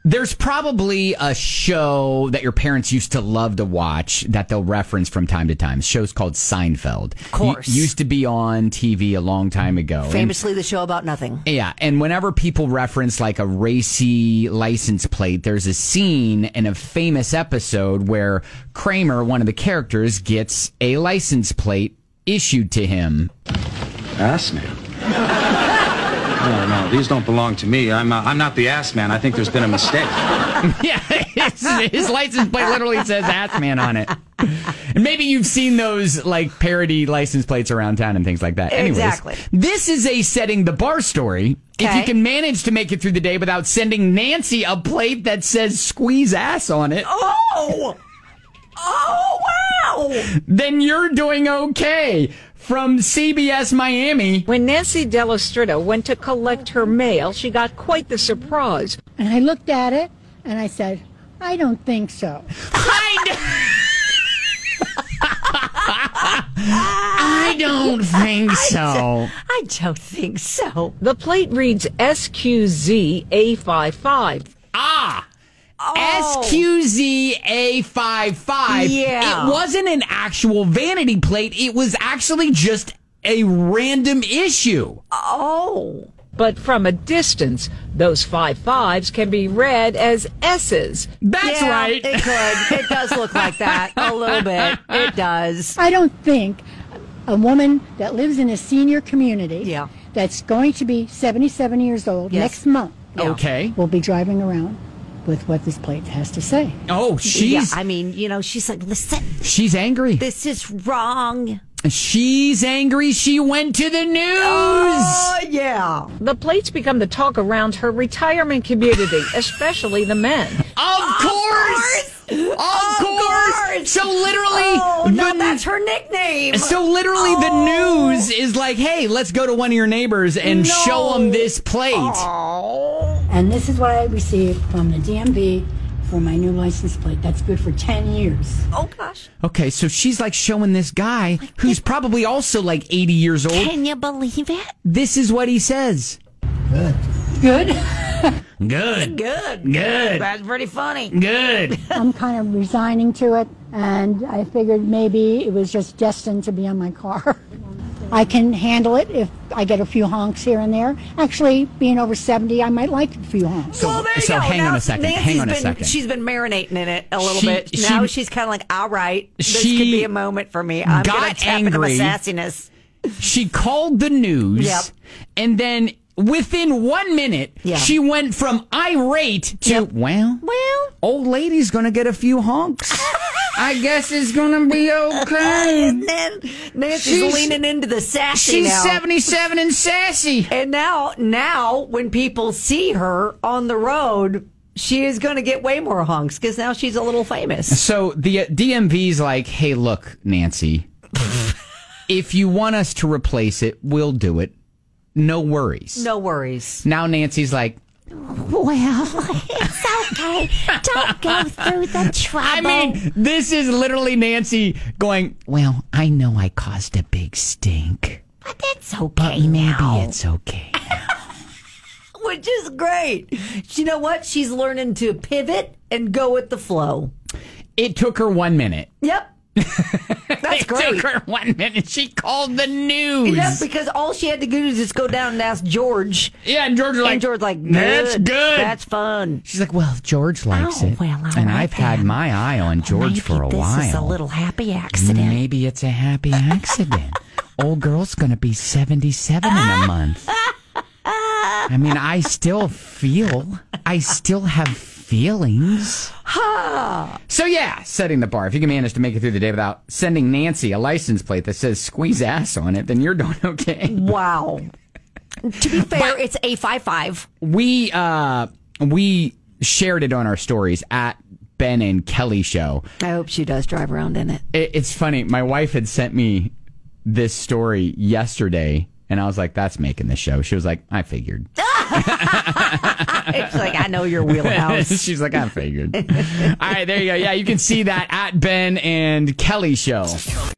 There's probably a show that your parents used to love to watch that they'll reference from time to time. The show's called Seinfeld. Of course. Used to be on TV a long time ago. Famously the show about nothing. Yeah, and whenever people reference like a racy license plate, there's a scene in a famous episode where Kramer, one of the characters, gets a license plate issued to him. Ass man. No, these don't belong to me. I'm not the ass man. I think there's been a mistake. Yeah, his license plate literally says ass man on it. And maybe you've seen those like parody license plates around town and things like that. Anyways, exactly. This is a setting the bar story. Okay. If you can manage to make it through the day without sending Nancy a plate that says squeeze ass on it. Oh, wow. Then you're doing okay. From CBS Miami. When Nancy Delastrita went to collect her mail, she got quite the surprise. And I looked at it and I said, I don't think so. I don't think so. I don't think so. The plate reads SQZA55. SQZA55. Yeah. It wasn't an actual vanity plate. It was actually just a random issue. Oh. But from a distance, those 5-5s can be read as S's. That's Yeah, right. It could. It does look like that a little bit. It does. I don't think a woman that lives in a senior community Yeah. that's going to be 77 years old Yes. next month Okay. will be driving around with what this plate has to say. Oh, Yeah, I mean, she's like, listen, she's angry. this is wrong. She's angry. She went to the news. Oh, yeah. The plates become the talk around her retirement community, especially the men. Of course. So literally, Oh, no, that's her nickname. So literally, the news is like, "Hey, let's go to one of your neighbors and show them this plate." And this is what I received from the DMV for my new license plate. That's good for 10 years. Oh, gosh. Okay, so she's like showing this guy who's probably also like 80 years old. Can you believe it? This is what he says. Good. Good. Good. That's pretty funny. Good. I'm kind of resigning to it, and I figured maybe it was just destined to be on my car. I can handle it if I get a few honks here and there. Actually, being over 70, I might like a few honks. Well, there you So go. hang on a second. Hang on a second. She's been marinating in it a little She- bit. she- Now she's kind of like, all right, this She could be a moment for me. I'm going got to tap into my angry. sassiness. She called the news, Yep. and then within 1 minute, Yeah. she went from irate to, Yep. well, old lady's going to get a few honks. I guess it's going to be okay. And then Nancy's She's- leaning into the sassy She's now. 77 and sassy. And now when people see her on the road, she is going to get way more honks because now she's a little famous. So the DMV's like, hey, look, Nancy, if you want us to replace it, we'll do it. No worries. No worries. Now Nancy's like, Well, it's okay. Don't go through the trouble. I mean, this is literally Nancy going, well, I know I caused a big stink, but it's okay but maybe now. it's okay. Which is great. You know what? She's learning to pivot and go with the flow. It took her 1 minute. Yep. That's It great. took her 1 minute. She called the news. Yep, because all she had to do is just go down and ask George. Yeah, and George was like, And George's like, that's good. That's fun. She's like, well, George likes Oh, it. well, all and right I've had then. my eye on George Maybe for a this while. is a little happy accident. Maybe it's a happy accident. Old girl's going to be 77 in a month. I mean, I still have feelings. So yeah, setting the bar. If you can manage to make it through the day without sending Nancy a license plate that says squeeze ass on it, then you're doing okay. Wow. To be fair, it's A55. We shared it on our stories at Ben and Kelly Show. I hope she does drive around in it. It's funny. My wife had sent me this story yesterday, and I was like, that's making the show. She was like, I figured. It's like, I know your wheelhouse. She's like, I figured. All right, there you go. Yeah, you can see that at Ben and Kelly Show.